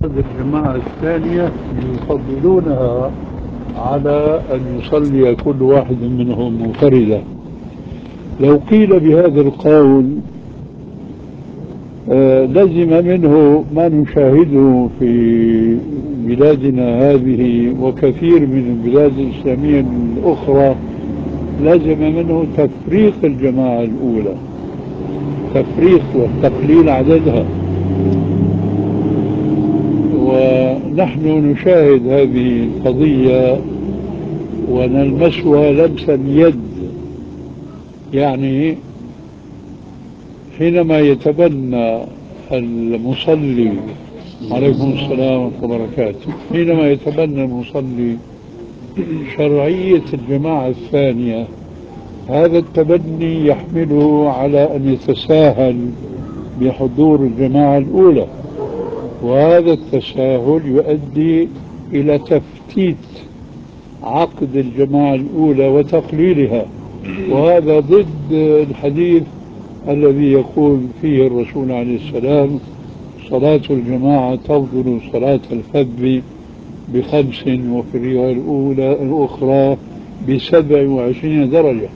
الجماعة الثانية يفضلونها على أن يصلي كل واحد منهم منفردا. لو قيل بهذا القول لزم منه ما نشاهده في بلادنا هذه وكثير من البلاد الإسلامية الأخرى، لزم منه تفريق الجماعة الأولى، تفريق وتقليل عددها. ونحن نشاهد هذه القضية ونلمسها لمس اليد، يعني حينما يتبنى المصلي، عليكم السلام ورحمة الله وبركاته، حينما يتبنى المصلي شرعية الجماعة الثانية، هذا التبني يحمله على أن يتساهل بحضور الجماعة الأولى، وهذا التساهل يؤدي إلى تفتيت عقد الجماعة الأولى وتقليلها. وهذا ضد الحديث الذي يقول فيه الرسول عليه السلام: صلاة الجماعة تفضل صلاة الفذ ب5، وفي الرواية الأخرى ب27 درجة.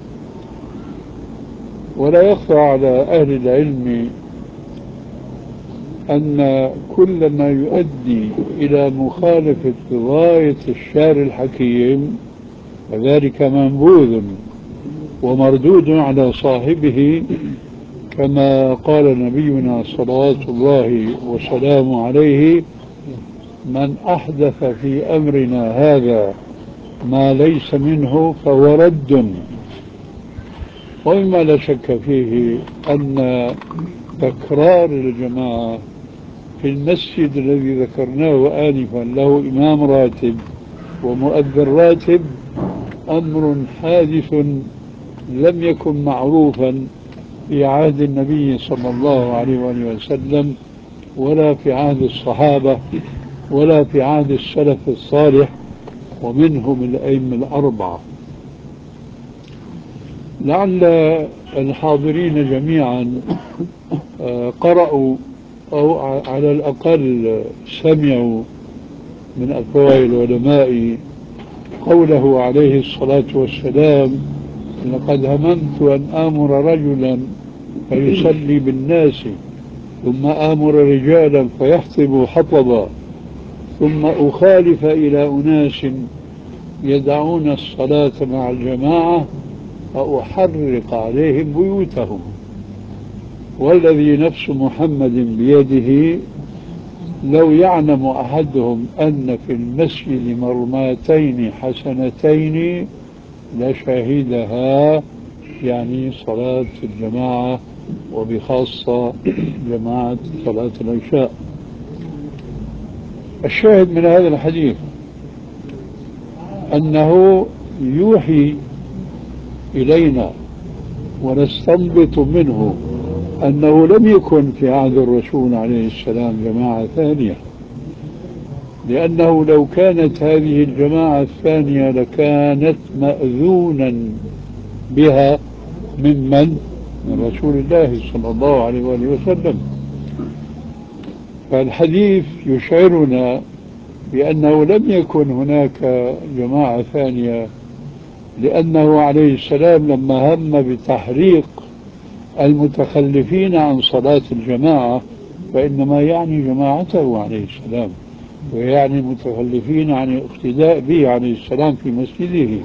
ولا يخفى على أهل العلم أن كل ما يؤدي إلى مخالفة غاية الشارع الحكيم فذلك منبوذ ومردود على صاحبه، كما قال نبينا صلوات الله وسلامه عليه: من أحدث في أمرنا هذا ما ليس منه فهو رد. ومما لا شك فيه أن تكرار الجماعة في المسجد الذي ذكرناه آنفا له إمام راتب ومؤذن راتب أمر حادث لم يكن معروفا في عهد النبي صلى الله عليه وآله وسلم، ولا في عهد الصحابة، ولا في عهد السلف الصالح ومنهم الأئمة الأربعة. لعل الحاضرين جميعا قرأوا أو على الأقل سمعوا من أقوال العلماء قوله عليه الصلاة والسلام: لقد هممت أن آمر رجلا فيصلي بالناس، ثم آمر رجالا فيحطبوا حطبا، ثم أخالف إلى أناس يدعون الصلاة مع الجماعة فأحرق عليهم بيوتهم. والذي نفس محمد بيده لو يعلم أحدهم أن في المسجد مرماتين حسنتين لشهدها، يعني صلاة الجماعة وبخاصة جماعة صلاة العشاء. الشاهد من هذا الحديث أنه يوحي إلينا ونستنبط منه أنه لم يكن في عهد الرسول عليه السلام جماعة ثانية، لأنه لو كانت هذه الجماعة الثانية لكانت مأذونا بها من رسول الله صلى الله عليه وآله وسلم. فالحديث يشعرنا بأنه لم يكن هناك جماعة ثانية، لأنه عليه السلام لما هم بتحريق المتخلفين عن صلاة الجماعة فإنما يعني جماعته عليه السلام، ويعني المتخلفين عن الاقتداء به عليه السلام في مسجده.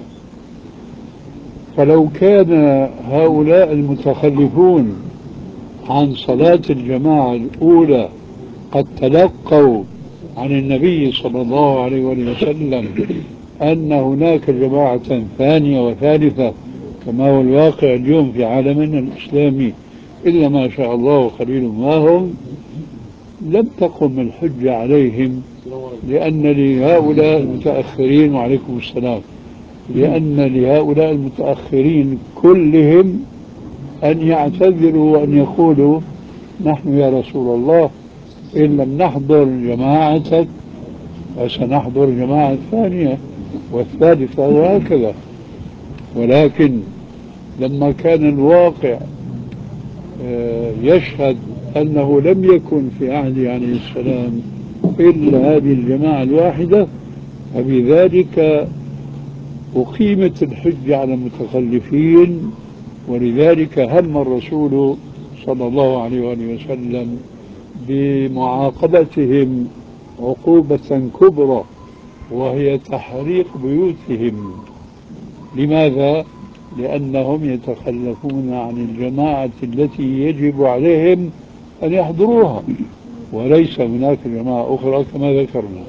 فلو كان هؤلاء المتخلفون عن صلاة الجماعة الأولى قد تلقوا عن النبي صلى الله عليه وسلم أن هناك جماعة ثانية وثالثة كما هو الواقع اليوم في عالمنا الإسلامي إلا ما شاء الله قليل ما هم، لم تقم الحجة عليهم، لأن لهؤلاء المتأخرين، وعليكم السلام، لأن لهؤلاء المتأخرين كلهم أن يعتذروا وأن يقولوا: نحن يا رسول الله إن لم نحضر جماعتك فسنحضر جماعة ثانية والثالثة وهكذا. ولكن لما كان الواقع يشهد أنه لم يكن في عهده عليه السلام إلا هذه الجماعة الواحدة، فبذلك أقيمت الحجة على المتخلفين. ولذلك هم الرسول صلى الله عليه وآله وسلم بمعاقبتهم عقوبة كبرى، وهي تحريق بيوتهم. لماذا؟ لأنهم يتخلفون عن الجماعة التي يجب عليهم أن يحضروها، وليس هناك جماعة أخرى كما ذكرنا.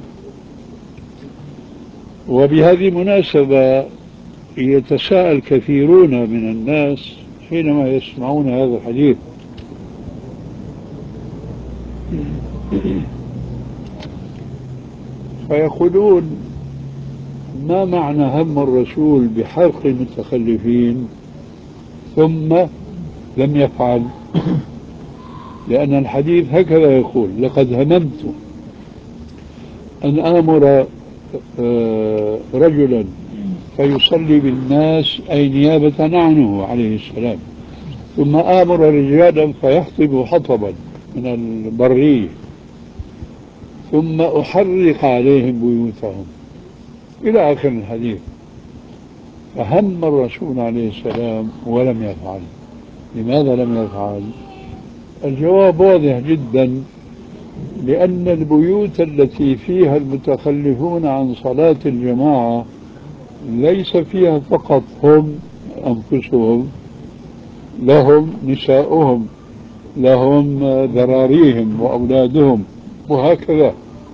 وبهذه المناسبة يتساءل كثيرون من الناس حينما يسمعون هذا الحديث، فيقولون: ما معنى هم الرسول بحرق المتخلفين ثم لم يفعل؟ لأن الحديث هكذا يقول: لقد هممت أن آمر رجلا فيصلي بالناس أي نيابة عنه عليه السلام، ثم آمر رجالا فيحطب حطبا من البرية، ثم أحرق عليهم بيوتهم، إلى آخر الحديث. فهم الرسول عليه السلام ولم يفعل. لماذا لم يفعل؟ الجواب واضح جدا: لأن البيوت التي فيها المتخلفون عن صلاة الجماعة ليس فيها فقط هم أنفسهم، لهم نساؤهم، لهم ذراريهم وأولادهم، وهكذا.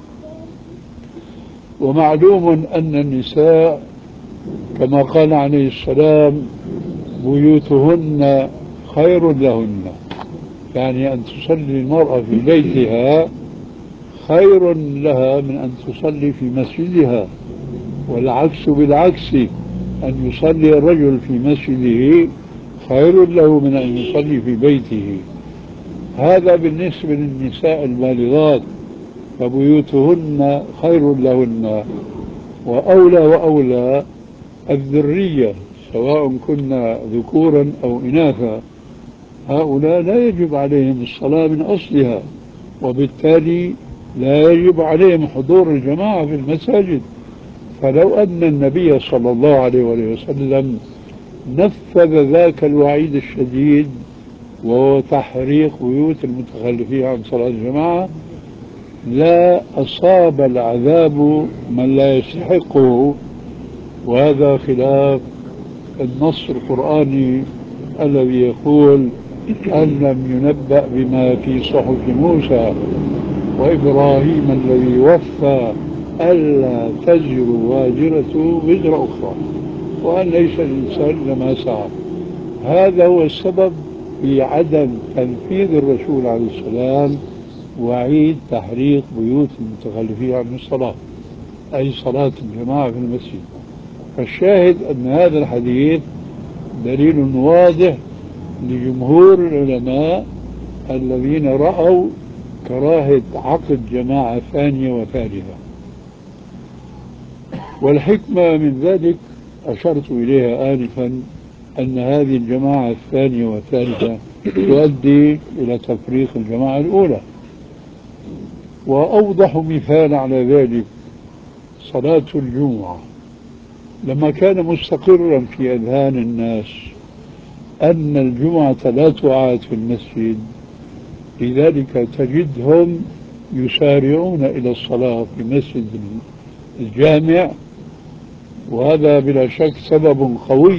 ومعلوم أن النساء كما قال عليه السلام: بيوتهن خير لهن، يعني أن تصلي المرأة في بيتها خير لها من أن تصلي في مسجدها، والعكس بالعكس، أن يصلي الرجل في مسجده خير له من أن يصلي في بيته. هذا بالنسبة للنساء البالغات، فبيوتهن خير لهن. وأولى وأولى الذرية، سواء كنا ذكورا أو إناثا، هؤلاء لا يجب عليهم الصلاة من أصلها، وبالتالي لا يجب عليهم حضور الجماعة في المساجد. فلو أن النبي صلى الله عليه وسلم نفذ ذاك الوعيد الشديد، وهو تحريق بيوت المتخلفين عن صلاة الجماعة، لا أصاب العذاب من لا يستحقه. وهذا خلاف النص القرآني الذي يقول: أن لم ينبأ بما في صحف موسى وإبراهيم الذي وفى ألا تزر واجرة وزر أخرى، وأن ليس الإنسان إلا ما سعى. هذا هو السبب في عدم تنفيذ الرسول عليه السلام وعيد تحريق بيوت المتخلفين عن الصلاة، أي صلاة الجماعة في المسجد. فالشاهد أن هذا الحديث دليل واضح لجمهور العلماء الذين رأوا كراهة عقد جماعة ثانية وثالثة. والحكمة من ذلك أشرت إليها آنفا، أن هذه الجماعة الثانية والثالثة تؤدي إلى تفريق الجماعة الأولى. وأوضح مثال على ذلك صلاة الجمعة. لما كان مستقرا في أذهان الناس أن الجمعة لا تعاد في المسجد، لذلك تجدهم يسارعون إلى الصلاة في مسجد الجامع، وهذا بلا شك سبب قوي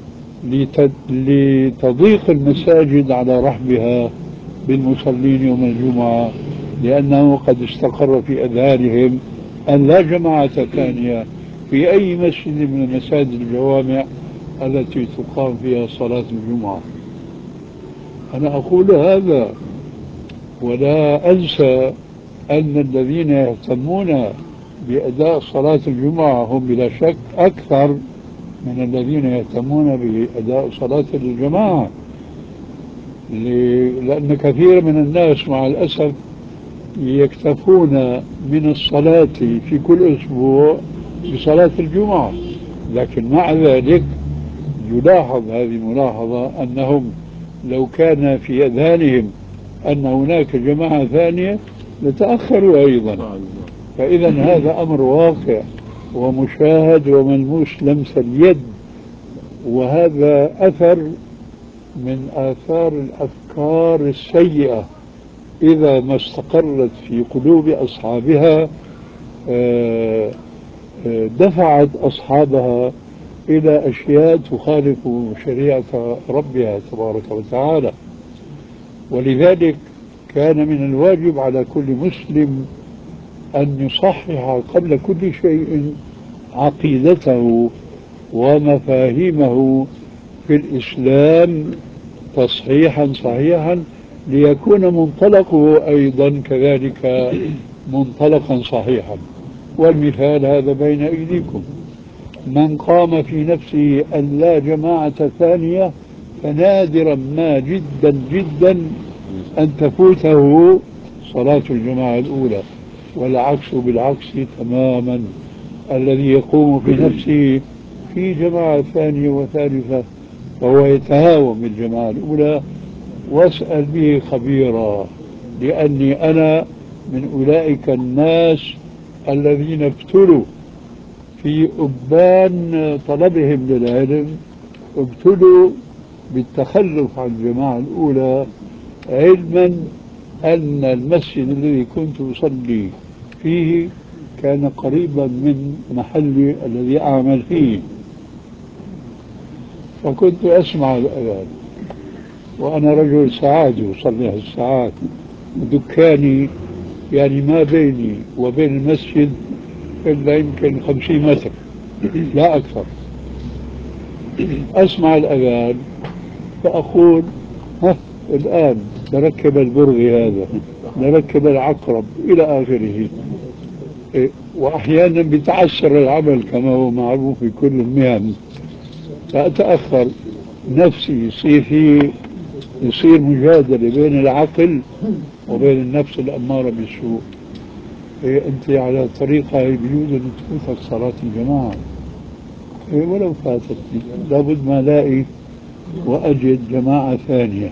لتضييق المساجد على رحبها بالمصلين يوم الجمعة، لأنه قد استقر في أذهانهم أن لا جماعة ثانية في أي مسجد من المساجد الجوامع التي تقام فيها صلاة الجمعة. أنا أقول هذا ولا أنسى أن الذين يهتمون بأداء صلاة الجمعة هم بلا شك أكثر من الذين يهتمون بأداء صلاة الجماعة، لأن كثير من الناس مع الأسف يكتفون من الصلاة في كل أسبوع بصلاة الجمعة. لكن مع ذلك يلاحظ هذه الملاحظة أنهم لو كان في أذهانهم أن هناك جماعة ثانية لتأخروا أيضا. فإذا هذا أمر واقع ومشاهد وملموس لمس اليد، وهذا أثر من آثار الأفكار السيئة إذا ما استقرت في قلوب أصحابها دفعت أصحابها إلى أشياء تخالف شريعة ربها تبارك وتعالى. ولذلك كان من الواجب على كل مسلم أن يصحح قبل كل شيء عقيدته ومفاهيمه في الإسلام تصحيحا صحيحا، ليكون منطلقه أيضا كذلك منطلقا صحيحا. والمثال هذا بين أيديكم: من قام في نفسه أن لا جماعة ثانية فنادرا ما جدا جدا أن تفوته صلاة الجماعة الأولى، والعكس بالعكس تماما. الذي يقوم في نفسه في جماعة ثانية وثالثة وهو يتهاون بالجماعة الأولى، واسأل به خبيرا، لأني أنا من أولئك الناس الذين ابتلوا في أبان طلبهم للعلم، ابتلوا بالتخلف عن الجماعة الأولى، علما أن المسجد الذي كنت أصلي فيه كان قريبا من محلي الذي أعمل فيه، فكنت أسمع الأذان وأنا رجل ساعات أصلي الساعات، دكاني يعني ما بيني وبين المسجد إلا يمكن 50 متر لا أكثر. أسمع الأذان فأقول ها الآن نركب البرغي هذا، نركب العقرب إلى آخره. وأحيانا بتعسر العمل كما هو معروف في كل المهن، فأتأخر، نفسي يصير مجادلة بين العقل وبين النفس الأمارة بالسوء. أنت على طريقة بيجوز أن تفوتك صلاة الجماعة، ولو فاتتني لابد ما ألاقي وأجد جماعة ثانية.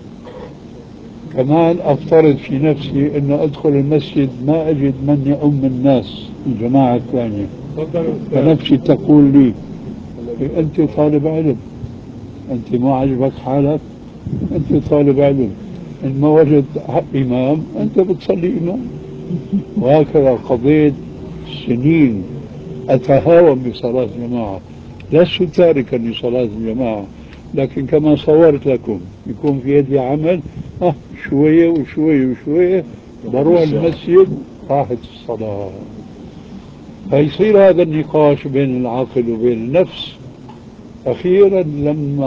كمان أفترض في نفسي أن أدخل المسجد ما أجد من يؤم الناس الجماعة الثانية، فنفسي تقول لي أنت طالب علم، أنت ما عجبك حالك، أنت طالب علم، إن ما وجد إمام أنت بتصلي إمام. وهكذا قضيت سنين أتهاون بصلاة الجماعة، لست تاركا لصلاة الجماعة، لكن كما صورت لكم يكون في يدي عمل شوية وشوية وشوية بروح المسجد راحت الصلاة. فيصير هذا النقاش بين العقل وبين النفس. أخيرا لما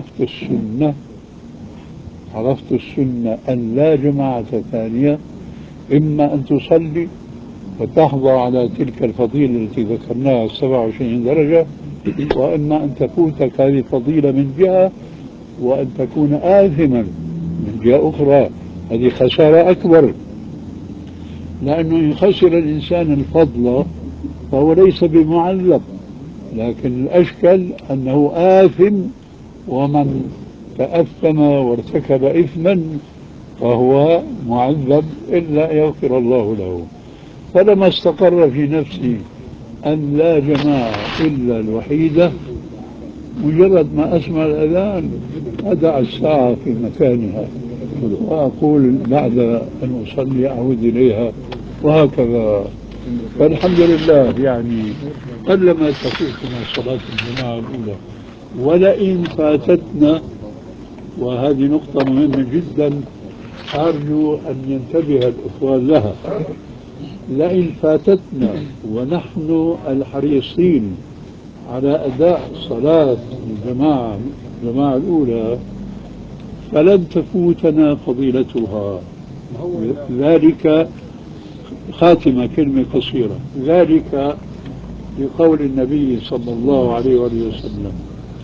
عرفت السنة أن لا جماعة ثانية، إما أن تصلي وتحظى على تلك الفضيلة التي ذكرناها 27 درجة، وإما أن تفوتك هذه الفضيلة من جهة وأن تكون آثما من جهة أخرى. هذه خسارة أكبر، لأنه إن خسر الإنسان الفضل فهو ليس بمعذب، لكن الأشكل أنه آثم، ومن تأثم وارتكب إثما فهو معذب إلا يغفر الله له. فلما استقر في نفسي أن لا جماعة إلا الوحيدة، مجرد ما أسمع الأذان أدع الساعة في مكانها وأقول بعد أن أصلي أعود إليها، وهكذا. فالحمد لله يعني قلما تفوتنا صلاة الجماعة الأولى. ولئن فاتتنا، وهذه نقطة مهمة جدا أرجو أن ينتبه الإخوان لها، لئن فاتتنا ونحن الحريصين على أداء صلاة الجماعة الأولى فلن تفوتنا فضيلتها. ذلك خاتمة كلمة قصيرة، ذلك لقول النبي صلى الله عليه وسلم: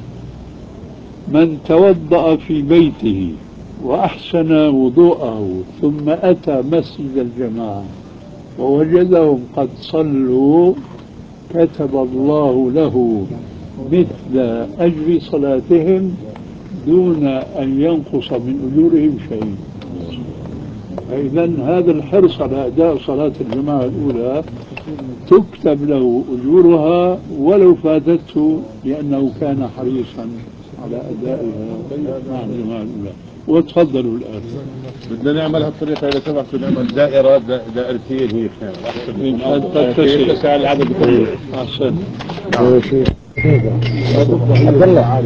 من توضأ في بيته وأحسن وضوءه ثم أتى مسجد الجماعة ووجدهم قد صلوا كتب الله له مثل أجر صلاتهم دون أن ينقص من أجورهم شيء. إذا هذا الحرص على أداء صلاة الجماعة الأولى تكتب له أجورها ولو فاتته، لأنه كان حريصا على أدائها مع الجماعة الأولى. وتفضلوا الآن. بدنا نعملها بطريقة إذا سمحت، نعمل دائرة دائرتين هيك تسع العدد كله. أحسن. عبد الله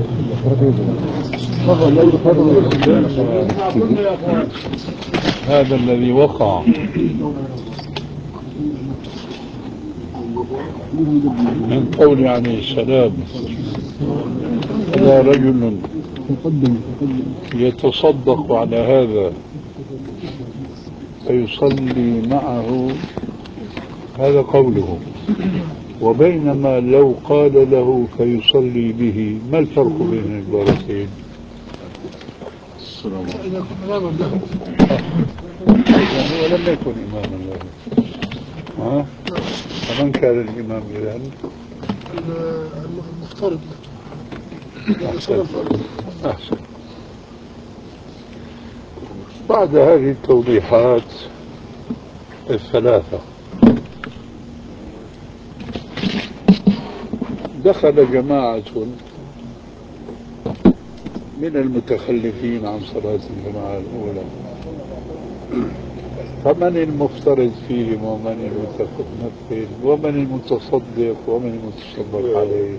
هذا الذي وقع من قول عليه السلام: هذا رجل يتصدق على هذا فيصلي معه، هذا قوله. وبينما لو قال له فيصلي به، ما الفرق بين العبارتين؟ يعني هو لم يكن إماما له. فمن كان الإمام إذن؟ المفترض. أحسن. بعد هذه التوضيحات الثلاثة دخل جماعة من المتخلفين عن صلاة الجماعة الأولى، فمن المفترض فيهم ومن المتنفل ومن المتصدق ومن المتصدق عليه؟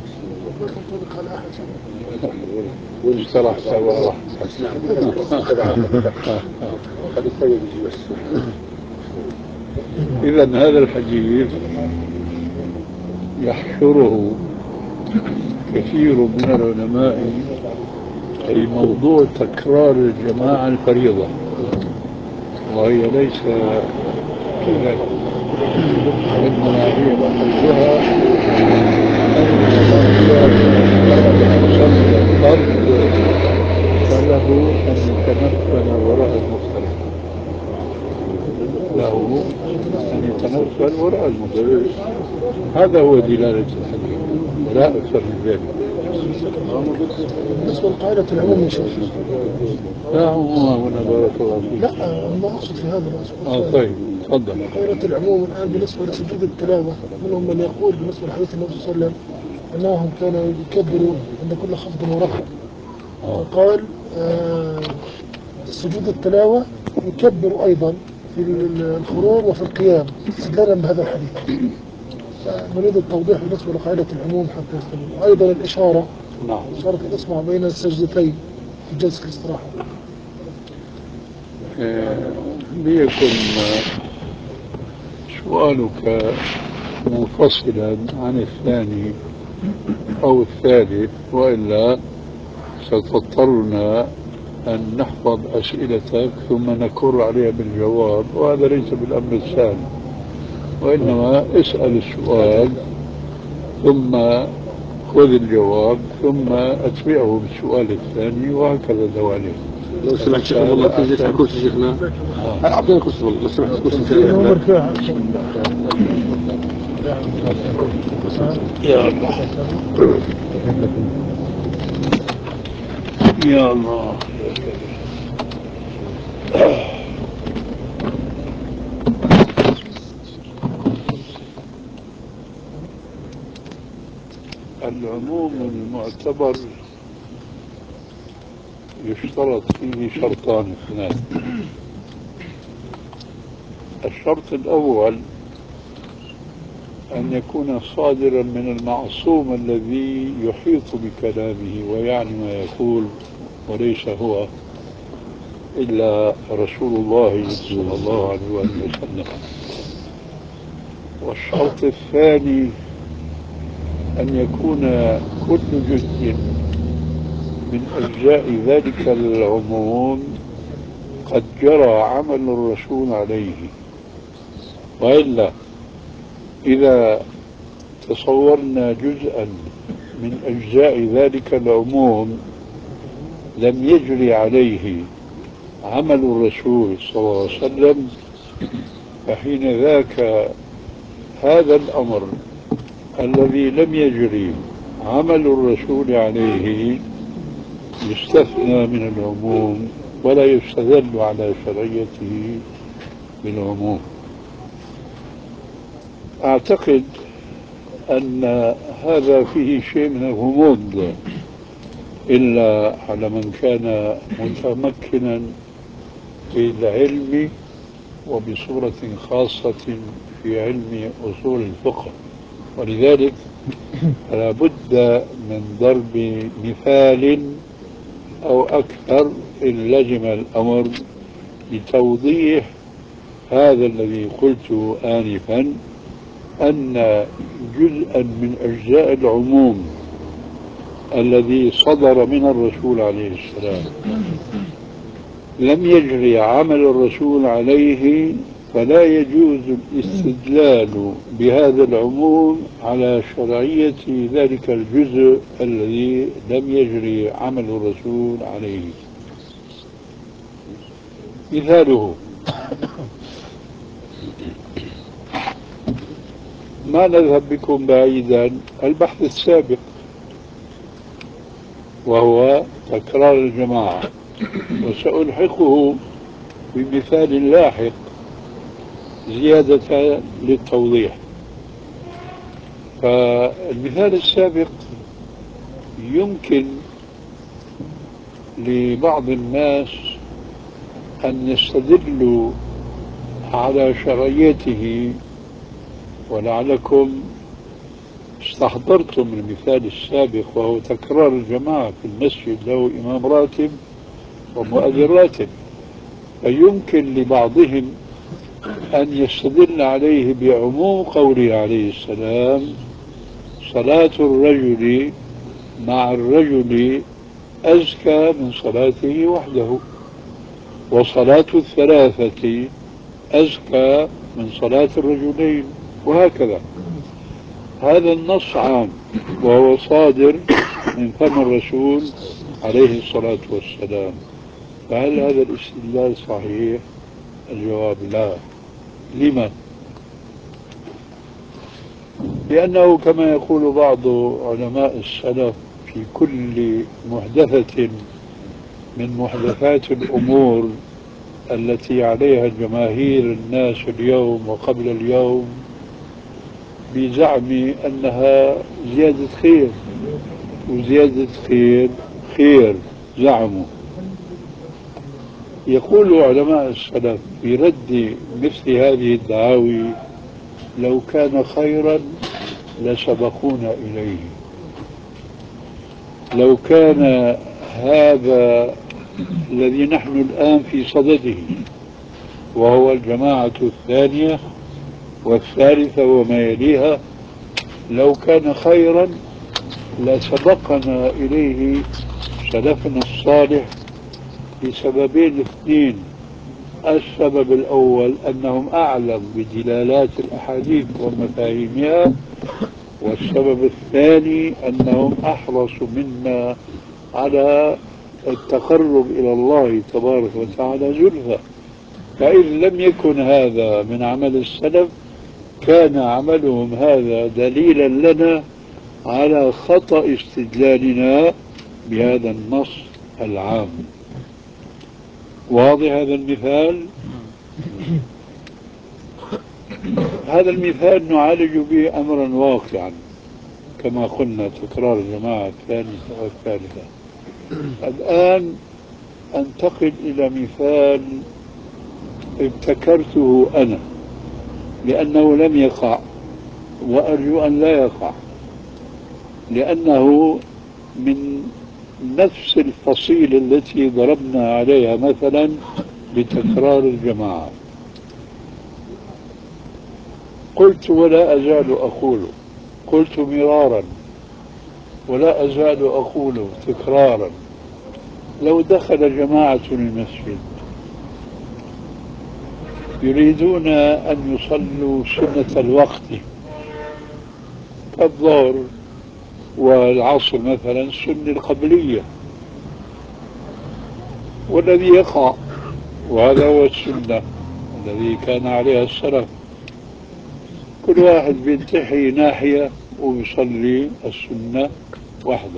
واشترح سوا. إذا هذا الحديث يحشره كثير من العلماء في موضوع تكرار الجماعة الفريضة، وهي ليس كذلك، وإنما هي محلها فله أن يتنفل وراء المفترض، له أن يتنفل وراء المفترض. هذا هو دلالة الحديث ولا أكثر من ذلك. بالنسبة لقاعدة العموم يا شيخ، لا عموم هنا بارك الله فيك. لا ما أقصد في هذا. طيب تفضل. قاعدة العموم الآن بالنسبة لسجود التلاوة، منهم من يقول بالنسبة لحديث النبي صلى الله عليه وسلم أنهم كانوا يكبروا عند كل خفض ورفع، وقال سجود التلاوة يكبر أيضا في الخروج وفي القيام استدلالا بهذا الحديث. نريد التوضيح بالنسبة لقاعدة العموم حتى يستمر. أيضا الإشارة، إشارة الإصبع بين السجدتين في جلسة الاستراحة. ليكن سؤالك منفصلا عن الثاني أو الثالث، وإلا ستضطرنا أن نحفظ أسئلتك ثم نكر عليها بالجواب، وهذا ليس بالأمر السهل. وإنما اسأل السؤال ثم خذ الجواب ثم أتبعه بالسؤال الثاني، وهكذا دواليك. لو سمحت شيخ والله تنزل على كرسي شيخنا. أعطينا كرسي والله، لو سمحت كرسي. يا الله يا الله. العموم المعتبر يشترط فيه شرطان اثنان. الشرط الأول أن يكون صادرا من المعصوم الذي يحيط بكلامه ويعني ما يقول، وليس هو إلا رسول الله صلى الله عليه وسلم. والشرط الثاني أن يكون كل جزء من أجزاء ذلك العموم قد جرى عمل الرسول عليه، وإلا إذا تصورنا جزءا من أجزاء ذلك العموم لم يجري عليه عمل الرسول صلى الله عليه وسلم، فحين ذاك هذا الأمر الذي لم يجري عمل الرسول عليه يستثنى من العموم ولا يستدل على شرعيته بالعموم. أعتقد أن هذا فيه شيء من الغموض، إلا على من كان متمكنا في العلم وبصورة خاصة في علم أصول الفقه. ولذلك لا بد من ضرب مثال أو أكثر إن لزم الأمر لتوضيح هذا الذي قلته آنفا، أن جزءا من أجزاء العموم الذي صدر من الرسول عليه السلام لم يجري عمل الرسول عليه، فلا يجوز الاستدلال بهذا العموم على شرعية ذلك الجزء الذي لم يجري عمل الرسول عليه. مثاله ما نذهب بكم بعيدا، البحث السابق وهو تكرار الجماعة، وسألحقه بمثال لاحق زيادة للتوضيح. فالمثال السابق يمكن لبعض الناس أن يستدلوا على شرعيته، ولعلكم استحضرتم المثال السابق وهو تكرار الجماعة في المسجد له إمام راتب ومؤذن راتب. فيمكن لبعضهم أن يستدل عليه بعموم قوله عليه السلام: صلاة الرجل مع الرجل أزكى من صلاته وحده، وصلاة الثلاثة أزكى من صلاة الرجلين، وهكذا. هذا النص عام وهو صادر من فم الرسول عليه الصلاة والسلام، فهل هذا الاستدلال صحيح؟ الجواب لا. لما؟ لأنه كما يقول بعض علماء السلف: في كل محدثة من محدثات الأمور التي عليها جماهير الناس اليوم وقبل اليوم بزعم أنها زيادة خير، وزيادة خير خير زعموا. يقول علماء السلف في رد مثل هذه الدعاوي: لو كان خيرا لسبقونا إليه. لو كان هذا الذي نحن الآن في صدده وهو الجماعة الثانية والثالثة وما يليها، لو كان خيرا لسبقنا إليه سلفنا الصالح لسببين اثنين: السبب الأول أنهم أعلم بدلالات الأحاديث ومفاهيمها، والسبب الثاني أنهم أحرص منا على التقرب إلى الله تبارك وتعالى زلفى. فإذ لم يكن هذا من عمل السلف كان عملهم هذا دليلا لنا على خطأ استدلالنا بهذا النص العام. واضح هذا المثال؟ هذا المثال نعالج به أمرا واقعا كما قلنا: تكرار الجماعة الثالثة والثالثة. الآن أنتقل إلى مثال ابتكرته أنا لأنه لم يقع، وأرجو أن لا يقع، لأنه من نفس الفصيل التي ضربنا عليها مثلا بتكرار الجماعة. قلت ولا أزال أقول، قلت مرارا ولا أزال أقول تكرارا: لو دخل جماعة المسجد يريدون أن يصلوا سنة الوقت كالظهر والعصر مثلا السنة القبلية، والذي يقع وهذا هو السنة الذي كان عليها السلف: كل واحد بينتحي ناحية ويصلي السنة وحده.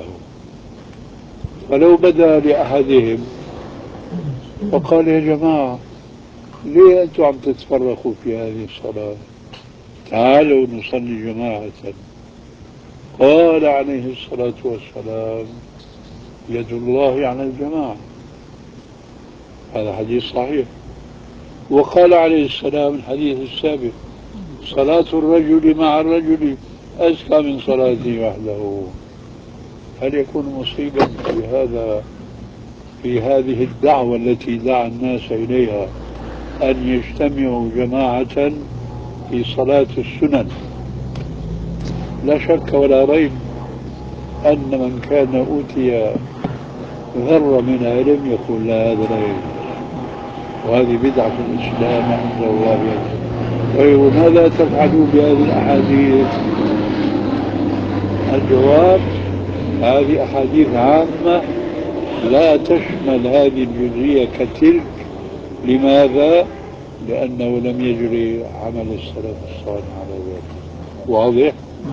فلو بدا لأحدهم وقال: يا جماعة ليه أنتم عم تتفرقوا في هذه الصلاة؟ تعالوا نصلي جماعة. قال عليه الصلاة والسلام يد الله على الجماعة، هذا حديث صحيح. وقال عليه السلام الحديث السابق صلاة الرجل مع الرجل أزكى من صلاته وحده. هل يكون مصيبا في هذه الدعوة التي دعا الناس إليها أن يجتمعوا جماعة في صلاة السنن؟ لا شك ولا ريب أن من كان أوتي ذرة من علم يقول لا، هذا لا يجوز، وهذه بدعة في الإسلام عند الله. طيب ماذا تفعلوا بهذه الأحاديث؟ الجواب: هذه أحاديث عامة لا تشمل هذه الجزئية كتلك. لماذا؟ لأنه لم يجري عمل السلف الصالح على ذلك. واضح؟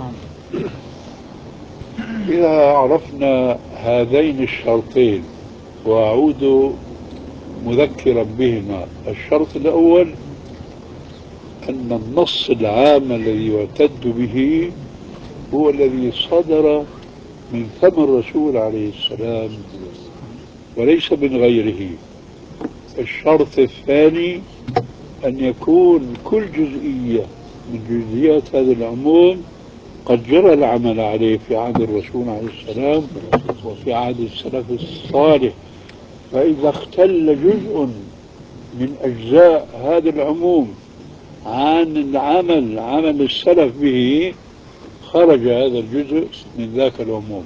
إذا عرفنا هذين الشرطين، وأعود مذكرا بهما. الشرط الأول أن النص العام الذي يعتد به هو الذي صدر من فم الرسول عليه السلام وليس من غيره. الشرط الثاني أن يكون كل جزئية من جزئيات هذا العموم قد جرى العمل عليه في عهد الرسول عليه السلام وفي عهد السلف الصالح. فإذا اختل جزء من أجزاء هذا العموم عن عمل السلف به، خرج هذا الجزء من ذاك العموم.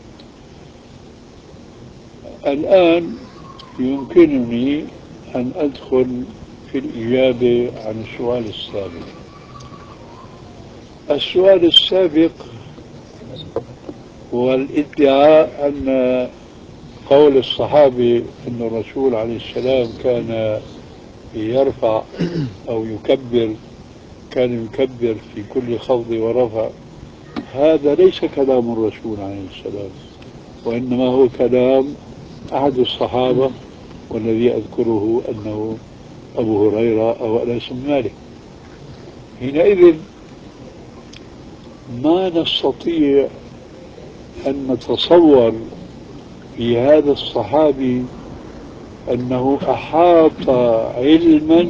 الآن يمكنني أن أدخل في الإجابة عن السؤال السابق. السؤال السابق هو الادعاء أن قول الصحابي أن الرسول عليه السلام كان يرفع أو يكبر، كان يكبر في كل خفض ورفع، هذا ليس كلام الرسول عليه السلام، وإنما هو كلام أحد الصحابة، والذي أذكره أنه أبو هريرة أو أنس بن مالك. حينئذ ما نستطيع أن نتصور في هذا الصحابي أنه أحاط علما.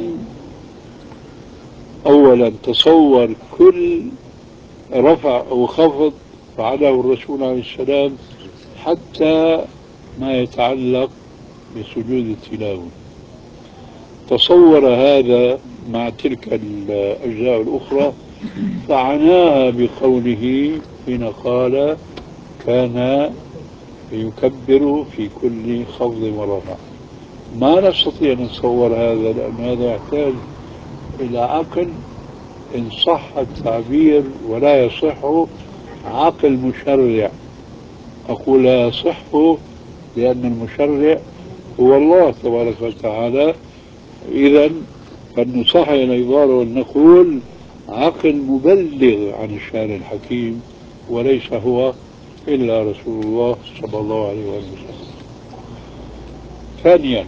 أولا تصور كل رفع أو خفض فعله الرسول عليه السلام حتى ما يتعلق بسجود التلاوة. تصور هذا مع تلك الأجزاء الأخرى فعناها بقوله حين قال كان يكبر في كل خفض ورفع. ما نستطيع أن نتصور هذا، لأن هذا يحتاج إلى عقل إن صح التعبير، ولا يصح عقل مشرع. أقول لا يصح لأن المشرع هو الله تبارك وتعالى. إذا فنصح العبارة ونقول عقل مبلغ عن الشارع الحكيم، وليس هو إلا رسول الله صلى الله عليه وسلم. ثانيا،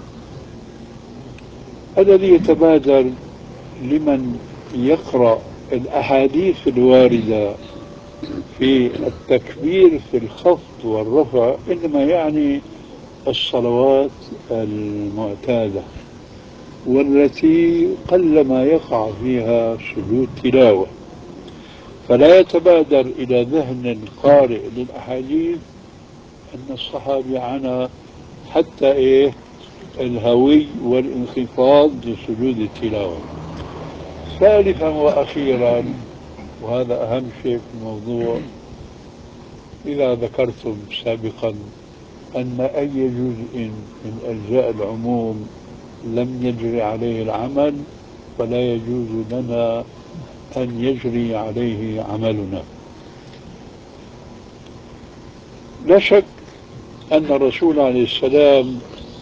الذي يتبادر لمن يقرأ الأحاديث الواردة في التكبير في الخفض والرفع إنما يعني الصلوات المعتادة والتي قلما يقع فيها سجود تلاوة، فلا يتبادر إلى ذهن القارئ للأحاديث أن الصحابي عنا حتى الهوي والانخفاض لسجود التلاوة. ثالثا وأخيرا، وهذا أهم شيء في الموضوع، إذا ذكرتم سابقا أن أي جزء من أجزاء العموم لم يجري عليه العمل فلا يجوز لنا أن يجري عليه عملنا. لا شك أن الرسول عليه السلام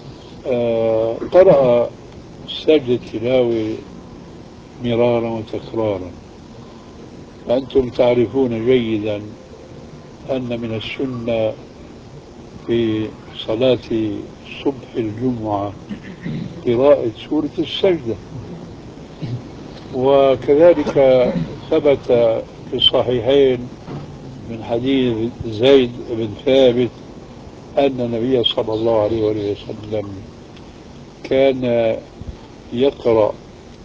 قرأ سجد التلاوة مرارا وتكرارا. أنتم تعرفون جيدا أن من السنة في صلاة صبح الجمعة قراءة سورة السجدة. وكذلك ثبت في الصحيحين من حديث زيد بن ثابت أن النبي صلى الله عليه وسلم كان يقرأ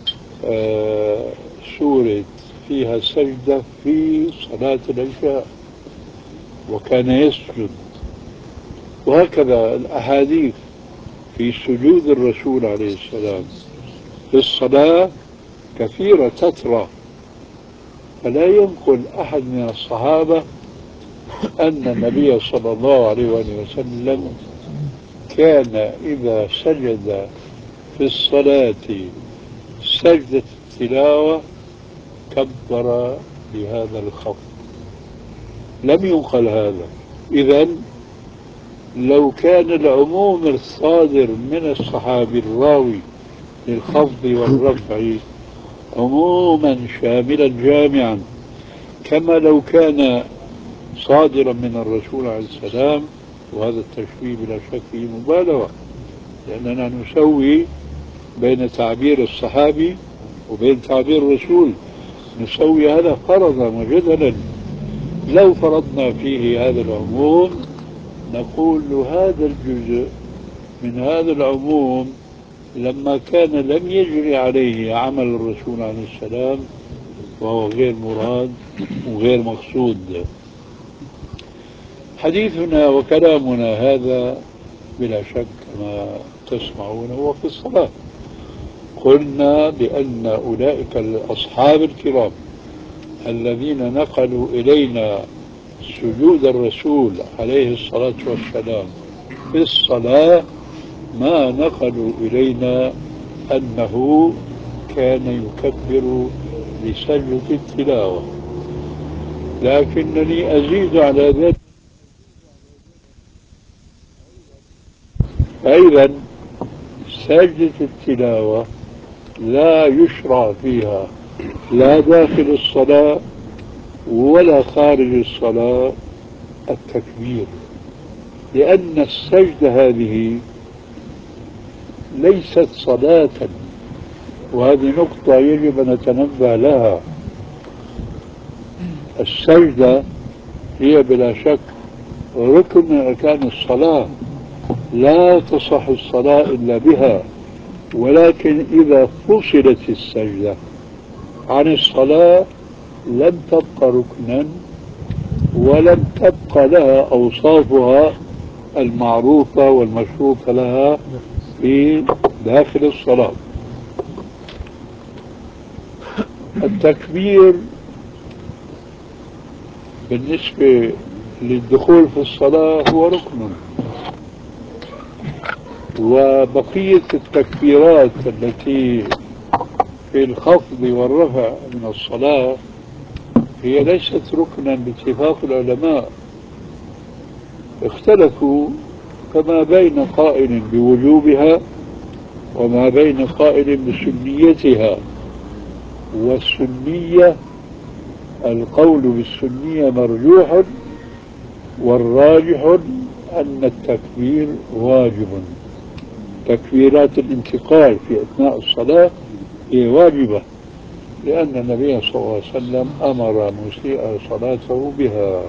سورة فيها سجدة في صلاة العشاء وكان يسجد. وهكذا الأحاديث في سجود الرسول عليه السلام في الصلاة كثيرة تترى. فلا ينقل أحد من الصحابة أن النبي صلى الله عليه وسلم كان إذا سجد في الصلاة سجدة التلاوة كبر بهذا الخفض، لم ينقل هذا. إذن لو كان العموم الصادر من الصحابي الراوي للخفض والرفع عموما شاملا جامعا كما لو كان صادرا من الرسول عليه السلام، وهذا التشبيه بلا شك فيه مبالغة، لأننا نسوي بين تعبير الصحابي وبين تعبير الرسول، نسوي هذا فرضا وجدلا. لو فرضنا فيه هذا العموم نقول هذا الجزء من هذا العموم لما كان لم يجري عليه عمل الرسول عليه السلام وهو غير مراد وغير مقصود. حديثنا وكلامنا هذا بلا شك ما تسمعون هو في الصلاة. قلنا بأن أولئك الأصحاب الكرام الذين نقلوا إلينا سجود الرسول عليه الصلاة والسلام في الصلاة ما نقلوا إلينا أنه كان يكبر لسجدة التلاوة. لكنني أزيد على ذلك أيضا سجدة التلاوة لا يشرع فيها لا داخل الصلاة ولا خارج الصلاة التكبير، لأن السجدة هذه ليست صلاة، وهذه نقطة يجب أن نتنبه لها. السجدة هي بلا شك ركن من أركان الصلاة، لا تصح الصلاة إلا بها، ولكن إذا فصلت السجدة عن الصلاة لم تبقى ركنا ولم تبقى لها أوصافها المعروفة والمشروطة لها في داخل الصلاة. التكبير بالنسبة للدخول في الصلاة هو ركن، وبقية التكبيرات التي في الخفض والرفع من الصلاة هي ليست ركنا باتفاق العلماء، اختلفوا فما بين قائل بوجوبها وما بين قائل بسنيتها. والسنية القول بالسنية مرجوح، والراجح أن التكبير واجب. تكبيرات الانتقال في أثناء الصلاة هي واجبة، لأن النبي صلى الله عليه وسلم أمر مسيء صلاته بها.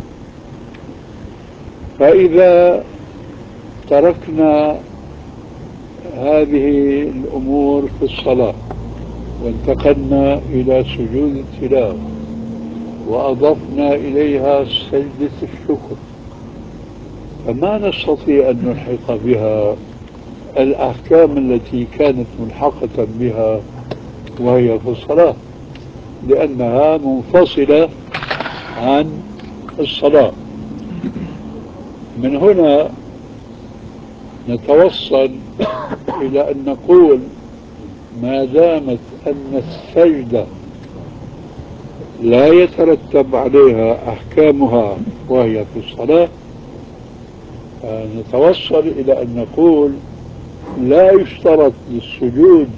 فإذا تركنا هذه الأمور في الصلاة وانتقلنا إلى سجود التلاوة وأضفنا إليها سجدة الشكر، فما نستطيع أن نلحق بها الأحكام التي كانت ملحقة بها وهي في الصلاة، لأنها منفصلة عن الصلاة. من هنا نتوصل إلى أن نقول ما دامت أن السجدة لا يترتب عليها أحكامها وهي في الصلاة، نتوصل إلى أن نقول لا يشترط للسجود،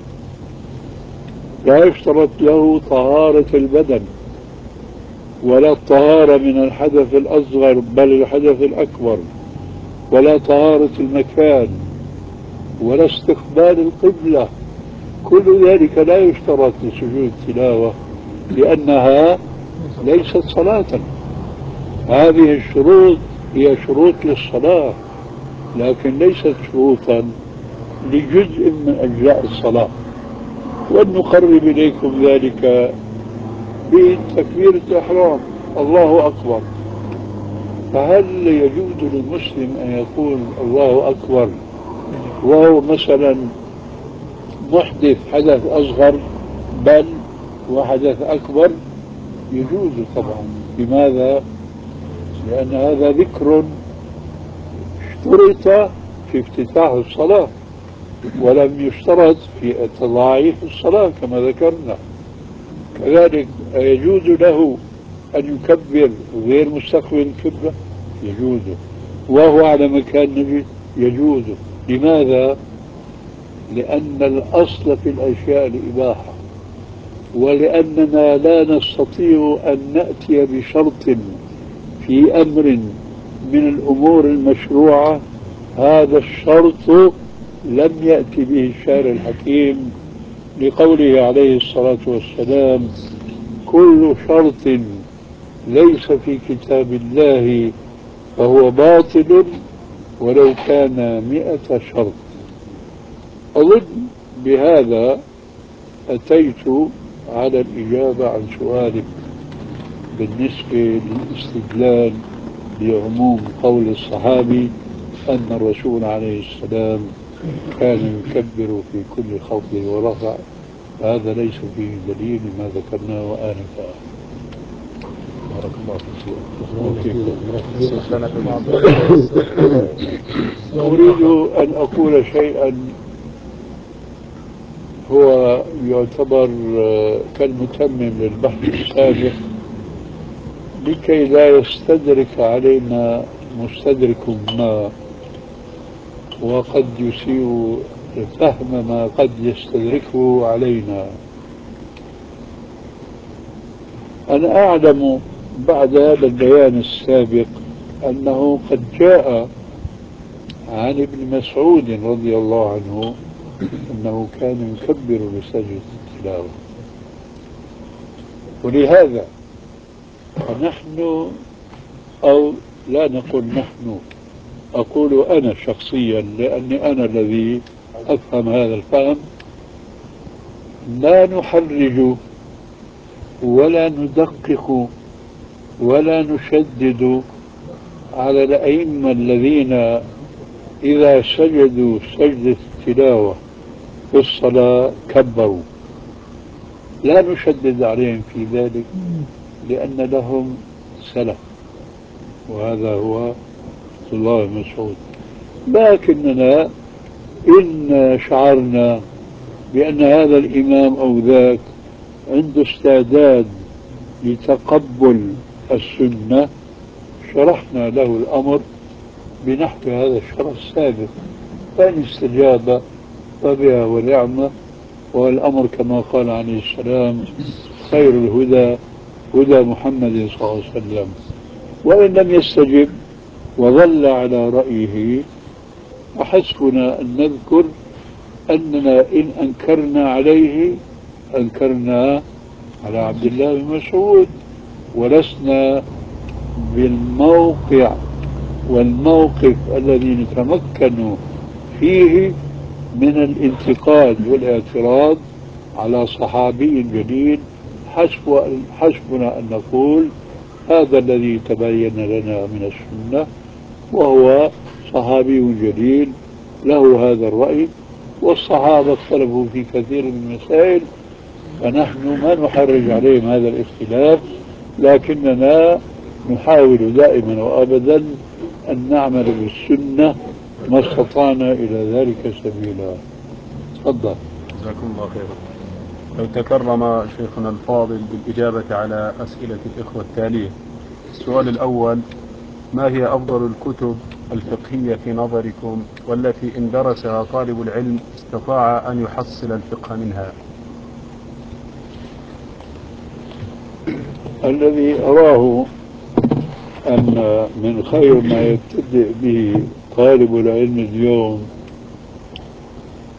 لا يشترط له طهارة البدن ولا الطهارة من الحدث الأصغر بل الحدث الأكبر، ولا طهارة المكان ولا استقبال القبلة، كل ذلك لا يشترط لسجود التلاوة لأنها ليست صلاة. هذه الشروط هي شروط للصلاة لكن ليست شروطا لجزء من أجزاء الصلاة. ونقرب إليكم ذلك بتكبيرة الإحرام، الله أكبر. فهل يجوز للمسلم أن يقول الله أكبر وهو مثلا محدث حدث أصغر بل وحدث أكبر؟ يجوز طبعا. لماذا؟ لأن هذا ذكر اشترط في افتتاح الصلاة ولم يشترط في تضاعيف الصلاة كما ذكرنا. كذلك يجوز له أن يكبر غير مستقبل القبلة؟ يجوز. وهو على مكان نجد؟ يجوز. لماذا؟ لأن الأصل في الأشياء الإباحة، ولأننا لا نستطيع أن نأتي بشرط في أمر من الأمور المشروعة هذا الشرط لم يأتي به الشارع الحكيم لقوله عليه الصلاة والسلام: كل شرط ليس في كتاب الله فهو باطل ولو كان 100 شرط. أظن بهذا أتيت على الإجابة عن سؤالك بالنسبة للاستدلال بعموم قول الصحابي أن الرسول عليه السلام كان يكبر في كل خفض ورفع. هذا ليس فيه دليل لما ذكرناه آنفا. بارك الله فيك. أريد أن أقول شيئا هو يعتبر كالمتمم للبحث السابق لكي لا يستدرك علينا مستدرك ما وقد يسيء فهم ما قد يستدركه علينا. أنا أعلم بعد هذا البيان السابق أنه قد جاء عن ابن مسعود رضي الله عنه أنه كان يكبر لسجدة التلاوة. ولهذا فنحن، أو لا نقول نحن، أقول أنا شخصيا لأني أنا الذي أفهم هذا الفهم، لا نحرج ولا ندقق ولا نشدد على الأئمة الذين إذا سجدوا سجدة التلاوة في الصلاة كبروا. لا نشدد عليهم في ذلك لأن لهم سلف، وهذا هو عبد الله بن مسعود. لكننا إن شعرنا بأن هذا الإمام أو ذاك عنده استعداد لتقبل السنة شرحنا له الأمر بنحو هذا الشرح السابق، فإن استجاب فبها ونعمة، والأمر كما قال عليه السلام: خير الهدى هدى محمد صلى الله عليه وسلم. وإن لم يستجب وظل على رأيه فحسبنا أن نذكر أننا إن أنكرنا عليه أنكرنا على عبد الله بن مسعود، ولسنا بالموقع والموقف الذي نتمكن فيه من الانتقاد والاعتراض على صحابي جليل. حسبنا أن نقول هذا الذي تبين لنا من السنة، وهو صحابي جليل له هذا الرأي، والصحابة اختلفوا في كثير من المسائل، فنحن ما نحرج عليهم هذا الاختلاف، لكننا نحاول دائما وأبدا أن نعمل بالسنة ما استطعنا إلى ذلك سبيلا. تفضل. جزاكم الله خيرا. لو تكرم شيخنا الفاضل بالإجابة على أسئلة الإخوة التالية. السؤال الأول: ما هي أفضل الكتب الفقهية في نظركم والتي إن درسها طالب العلم استطاع أن يحصل الفقه منها؟ الذي أراه أن من خير ما يبتدئ به طالب العلم اليوم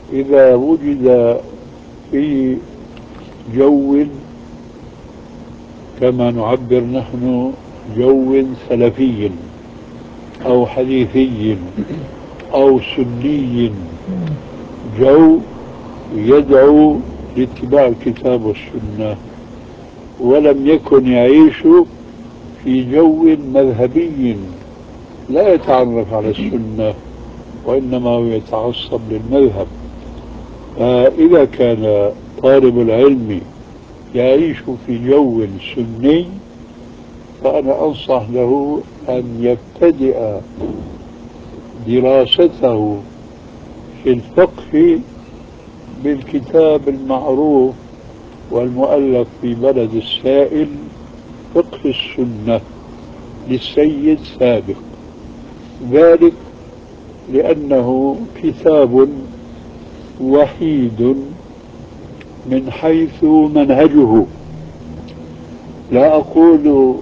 إذا وجد في جو كما نعبر نحن جو سلفي أو حديثي أو سني، جو يدعو لاتباع الكتاب والسنة، ولم يكن يعيش في جو مذهبي لا يتعرف على السنة وإنما هو يتعصب للمذهب. فإذا كان طالب العلم يعيش في جو سني فأنا أنصح له أن يبتدئ دراسته في الفقه بالكتاب المعروف والمؤلف في بلد السائل فقه السنة للسيد سابق، ذلك لأنه كتاب وحيد من حيث منهجه، لا أقول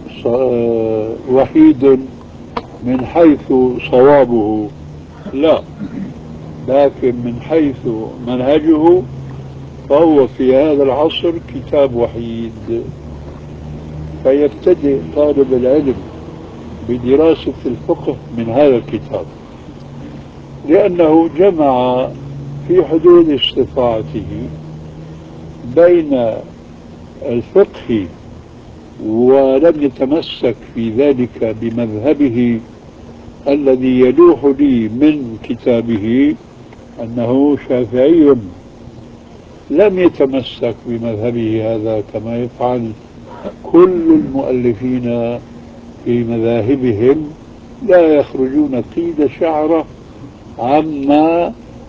وحيد من حيث صوابه، لا، لكن من حيث منهجه فهو في هذا العصر كتاب وحيد. فيبتدئ طالب العلم بدراسة الفقه من هذا الكتاب، لأنه جمع في حدود استطاعته بين الفقه ولم يتمسك في ذلك بمذهبه الذي يلوح لي من كتابه أنه شافعي، لم يتمسك بمذهبه هذا كما يفعل كل المؤلفين في مذاهبهم، لا يخرجون قيد شعرة عما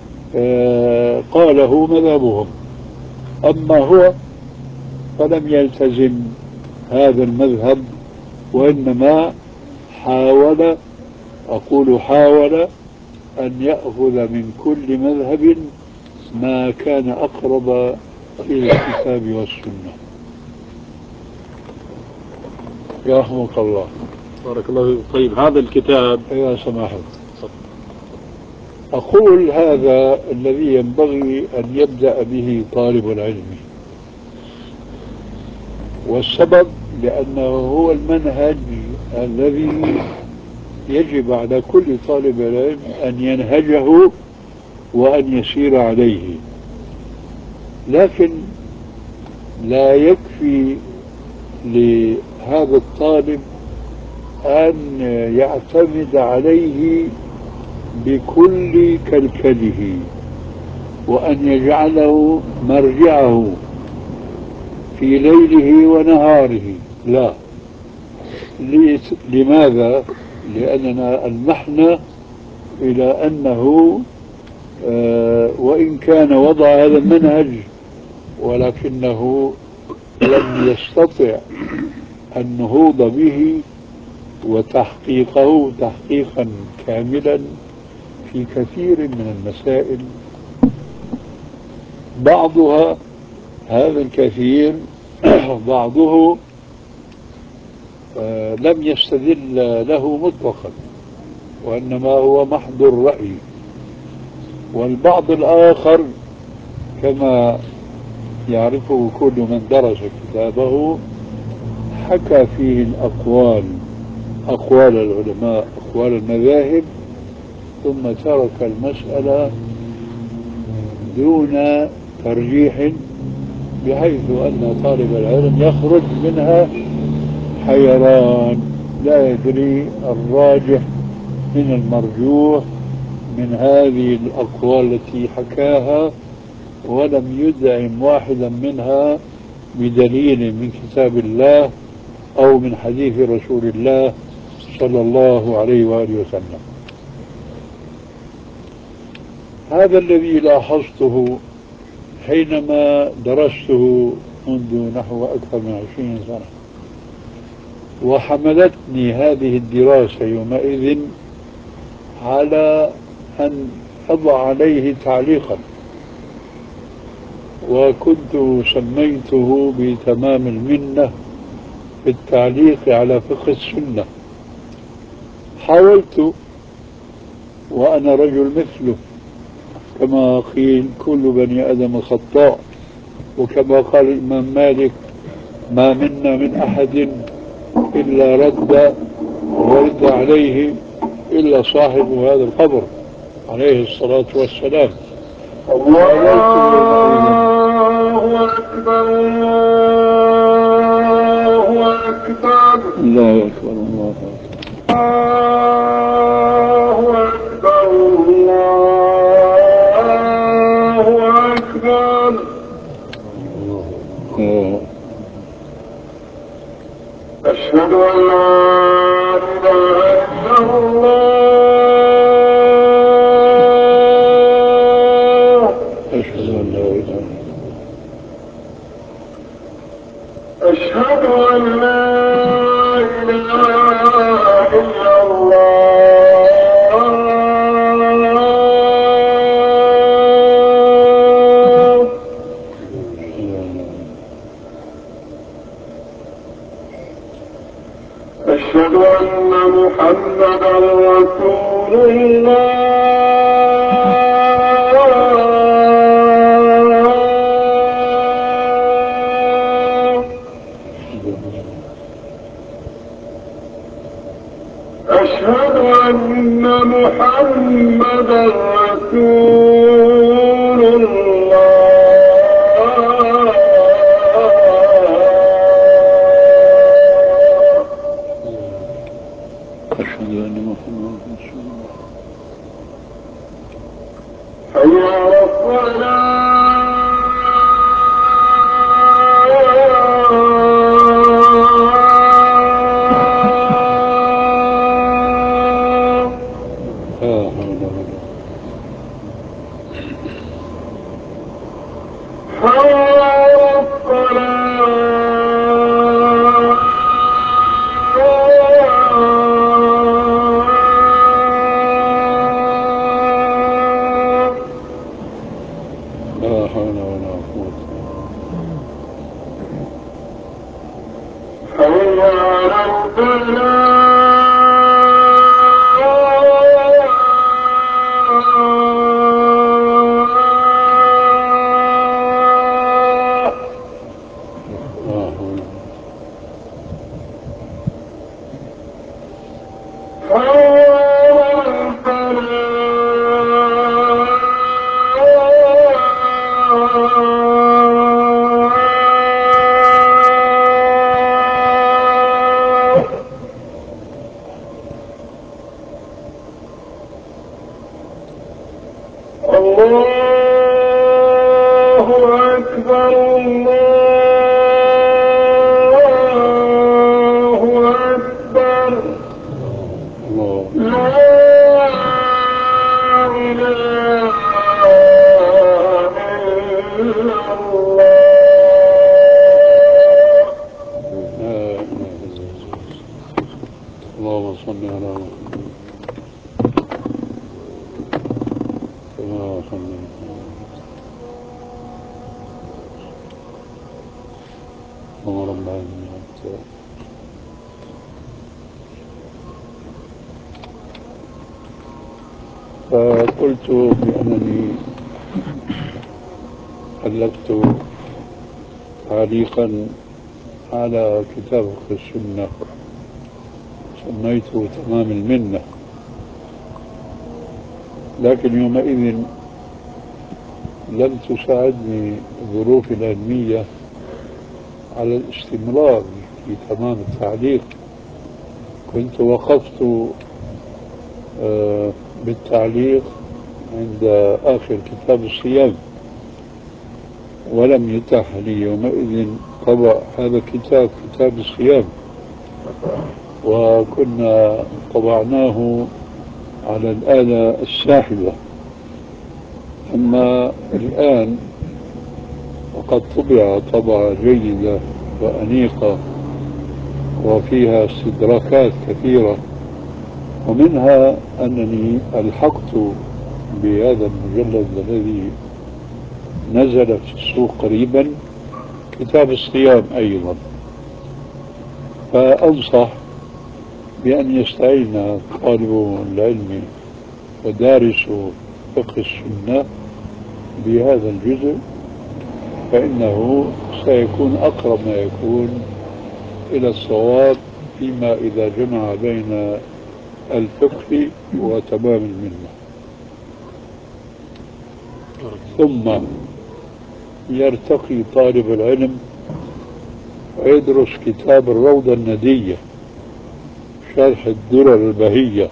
قاله مذهبهم. أما هو فلم يلتزم هذا المذهب، وإنما حاول، أقول حاول، أن يأخذ من كل مذهب ما كان أقرب إلى الكتاب والسنة. يرحمك الله. بارك الله فيك. طيب هذا الكتاب يا سماحة، أقول هذا الذي ينبغي أن يبدأ به طالب العلم، والسبب لأنه هو المنهج الذي يجب على كل طالب علم أن ينهجه وأن يسير عليه. لكن لا يكفي لهذا الطالب أن يعتمد عليه بكل كلكله وأن يجعله مرجعه في ليله ونهاره، لا. لماذا؟ لأننا ألمحنا إلى أنه وإن كان وضع هذا المنهج ولكنه لم يستطع النهوض به وتحقيقه تحقيقا كاملا في كثير من المسائل، بعضها هذا الكثير بعضه لم يستدل له مطلقا وإنما هو محض الرأي، والبعض الآخر كما يعرفه كل من درس كتابه حكى فيه الأقوال، أقوال العلماء، أقوال المذاهب، ثم ترك المسألة دون ترجيح، بحيث أن طالب العلم يخرج منها حيران لا يدري الراجح من المرجوح من هذه الأقوال التي حكاها، ولم يدعم واحدا منها بدليل من كتاب الله أو من حديث رسول الله صلى الله عليه وآله وسلم. هذا الذي لاحظته حينما درسته منذ نحو أكثر من 20 سنة، وحملتني هذه الدراسة يومئذ على أن أضع عليه تعليقا، وكنت سميته بتمام المنة في التعليق على فقه السنة. حاولت وأنا رجل مثله كما قيل كل بني آدم خطاء، وكما قال الإمام مالك ما منا من أحد إلا ورد عليه إلا صاحب هذا القبر عليه الصلاة والسلام. الله أكبر الله أكبر الله أكبر الله أكبر الله أكبر. أشهد أن لا إله إلا الله. أشهد أن لا إله أشهد أن لا إله إلا الله. أشهد أن محمدا رسول الله. أشهد أن محمدا رسول الله. أشهد أن محمدا رسول الله. حي على الصلاة. لا حول ولا قوة. حي على الفلاح. الله أكبر الله أكبر. لا إله إلا الله. اللهم صل على محمد كما صليت ورب العالمين. فقلت بأنني ألفت تعليقا على كتاب فقه السنة سميته تمام المنة، لكن يومئذ لم تساعدني الظروف العلمية على الاستمرار في تمام التعليق. كنت وقفت بالتعليق عند آخر كتاب الصيام، ولم يتح لي يومئذ طبع هذا الكتاب كتاب الصيام، وكنا طبعناه على الآلة الساحبة. أما الآن وقد طبع طبعة جيدة وأنيقة وفيها استدراكات كثيرة، ومنها أنني ألحقت بهذا المجلد الذي نزل في السوق قريبا كتاب الصيام أيضا. فأنصح بأن يستعين طالب العلم ودارس فقه السنة بهذا الجزء فإنه سيكون أقرب ما يكون إلى الصواب فيما إذا جمع بين الفقه وتمام المنة. ثم يرتقي طالب العلم ويدرس كتاب الروضة الندية شرح الدرر البهية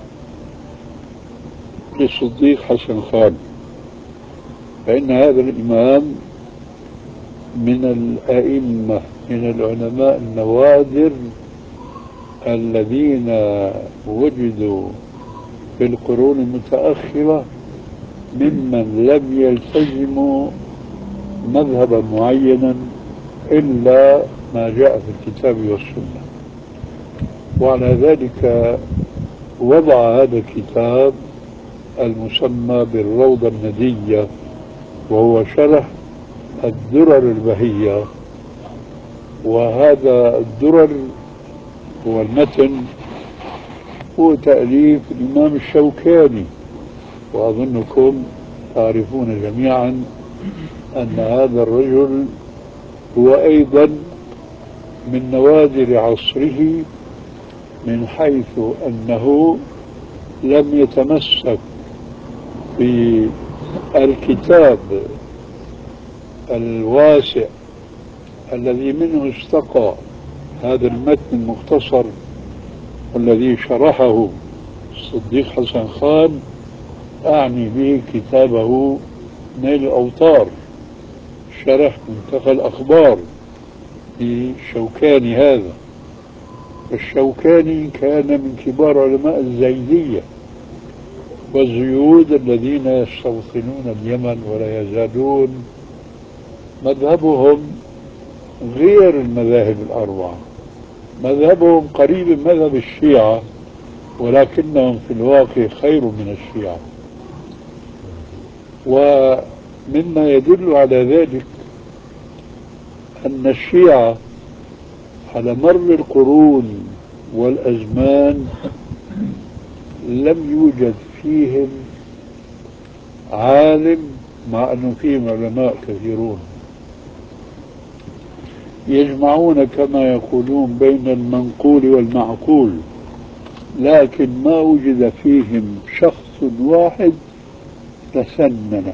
للصديق حسن خان، فإن هذا الإمام من الأئمة من العلماء النوادر الذين وجدوا في القرون المتأخرة ممن لم يلتزموا مذهبا معينا إلا ما جاء في الكتاب والسنة. وعلى ذلك وضع هذا الكتاب المسمى بالروضة الندية، وهو شرح الدرر البهية. وهذا الدرر هو المتن، هو تأليف الإمام الشوكاني، وأظنكم تعرفون جميعا أن هذا الرجل هو أيضا من نوادر عصره، من حيث أنه لم يتمسك بالكتاب الواسع الذي منه استقى هذا المتن المختصر والذي شرحه الصديق حسن خان، أعني به كتابه نيل الأوطار شرح منتقى الأخبار للشوكاني. هذا الشوكاني كان من كبار علماء الزيدية والزيود الذين يستوطنون اليمن ولا يزالون مذهبهم غير المذاهب الأربعة، مذهبهم قريب من مذهب الشيعة، ولكنهم في الواقع خير من الشيعة. ومما يدل على ذلك أن الشيعة على مر القرون والأزمان لم يوجد فيهم عالم، مع أنه فيهم علماء كثيرون يجمعون كما يقولون بين المنقول والمعقول، لكن ما وجد فيهم شخص واحد تسنن.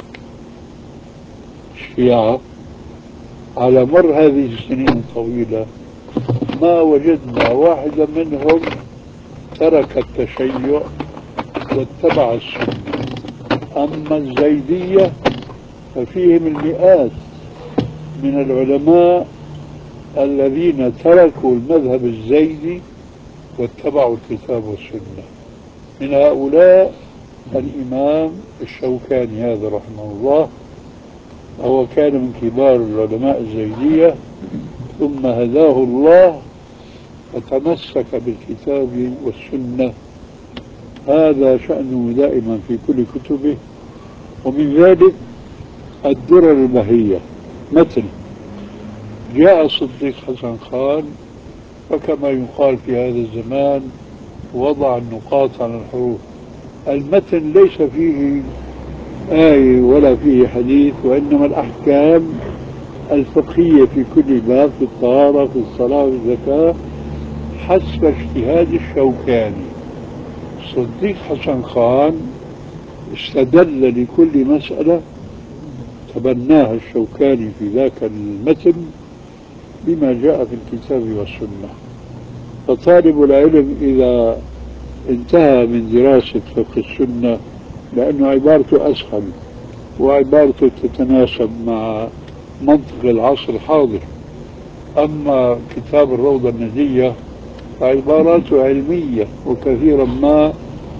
الشيعة على مر هذه السنين الطويلة ما وجدنا واحدا منهم ترك التشيع واتبع السنة. أما الزيدية ففيهم المئات من العلماء الذين تركوا المذهب الزيدي واتبعوا الكتاب والسنة. من هؤلاء الإمام الشوكاني هذا رحمه الله، هو كان من كبار العلماء الزيدية، ثم هداه الله فتمسك بالكتاب والسنة. هذا شأنه دائما في كل كتبه. ومن ذلك الدرر البهية متن جاء الصديق حسن خان، فكما يقال في هذا الزمان وضع النقاط على الحروف. المتن ليس فيه آية ولا فيه حديث، وإنما الأحكام الفقهية في كل باب، في الطهارة، في الصلاة، في الزكاة، حسب اجتهاد الشوكاني. الصديق حسن خان استدل لكل مسألة تبناها الشوكاني في ذاك المتن بما جاء في الكتاب والسنة. فطالب العلم إذا انتهى من دراسة فقه السنة، لأنه عبارته أسهل وعبارته تتناسب مع منطق العصر الحاضر، أما كتاب الروضة الندية فعباراته علمية، وكثيرا ما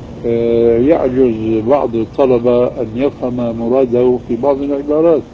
يعجز بعض الطلبة أن يفهم مراده في بعض العبارات.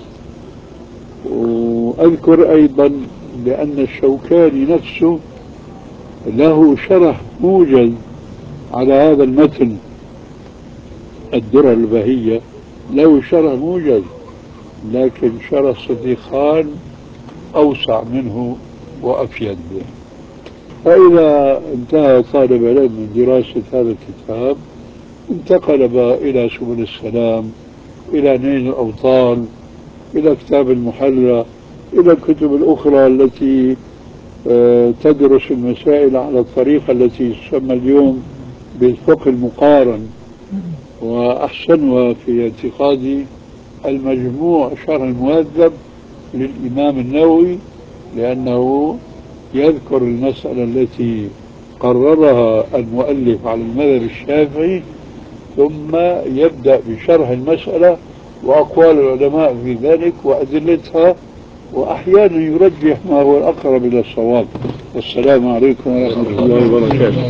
وأذكر أيضا بأن الشوكاني نفسه له شرح موجز على هذا المتن الدرر البهية، له شرح موجز، لكن شرح الصديق خان أوسع منه وأفيد به. فإذا انتهى طالب علم من دراسة هذا الكتاب انتقل إلى سبل السلام إلى نيل الأوطان، إلى كتاب المحلى، إلى الكتب الأخرى التي تدرس المسائل على الطريقة التي تسمى اليوم بالفقه المقارن. وأحسنها في اعتقادي المجموع شرح المهذب للإمام النووي، لأنه يذكر المسألة التي قررها المؤلف على المذهب الشافعي، ثم يبدأ بشرح المسألة وأقوال العلماء في ذلك وأدلتها، وأحيانا يرجح ما هو الأقرب إلى الصواب. والسلام عليكم ورحمة الله وبركاته.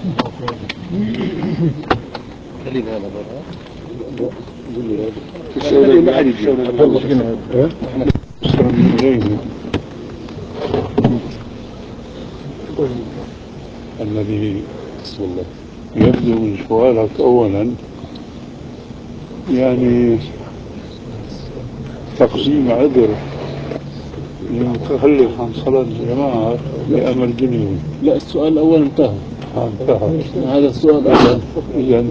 الذي يبدو من سؤالك أولا يعني تقديم عذر للمتخلف عن صلاة الجماعة بأمر دنيوي. لا، السؤال الأول انتهى. هذا السؤال أول. إذا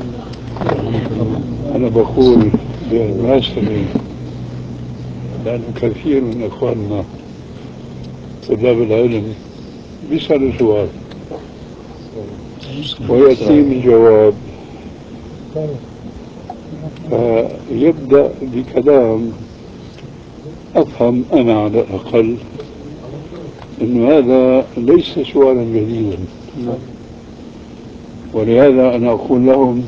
أنا بقول بالمناسبة، لأن كثير من إخواننا طلاب العلم بيسألوا سؤال ويأتيهم الجواب، فيبدأ بكلام أفهم أنا على الأقل أن هذا ليس سؤالا جديدا، ولهذا أنا أقول لهم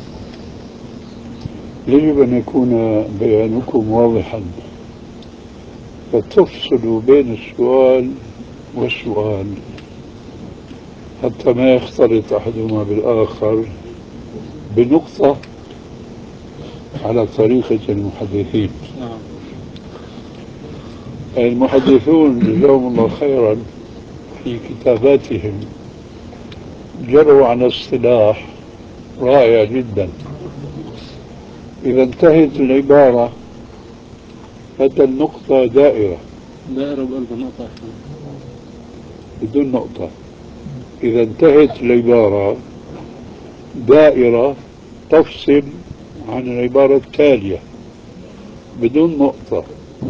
يجب أن يكون بيانكم واضحا، فتفصلوا بين السؤال والسؤال حتى ما يختلط أحدهما بالآخر بنقطة على طريقة المحدثين. المحدثون جزاهم الله خيرا في كتاباتهم جروا على اصطلاح رائع جدا. إذا انتهت العبارة هذا النقطة دائرة بقلب نقطة بدون نقطة. إذا انتهت العبارة دائرة تفصل عن العبارة التالية بدون نقطة.